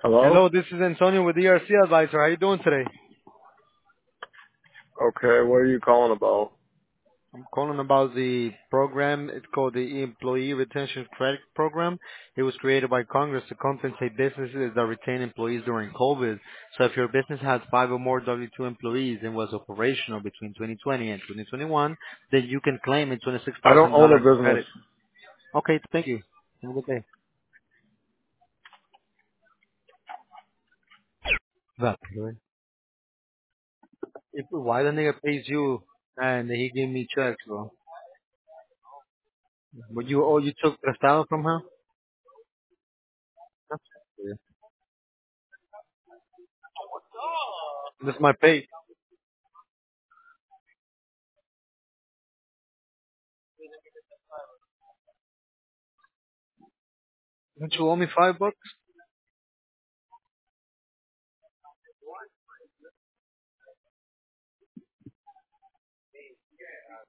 Hello? Hello, this is Antonio with ERC Advisor. How you doing today? Okay, what are you calling about? I'm calling about the program. It's called the Employee Retention Credit Program. It was created by Congress to compensate businesses that retain employees during COVID. So if your business has 5 or more W-2 employees and was operational between 2020 and 2021, then you can claim a I don't own a $26,000 business. credit. Okay, thank you. Have a good day. That, why the nigga pays you and he give me checks, bro? But you took prestado from her? That's weird. This is my pay. Don't you owe me $5?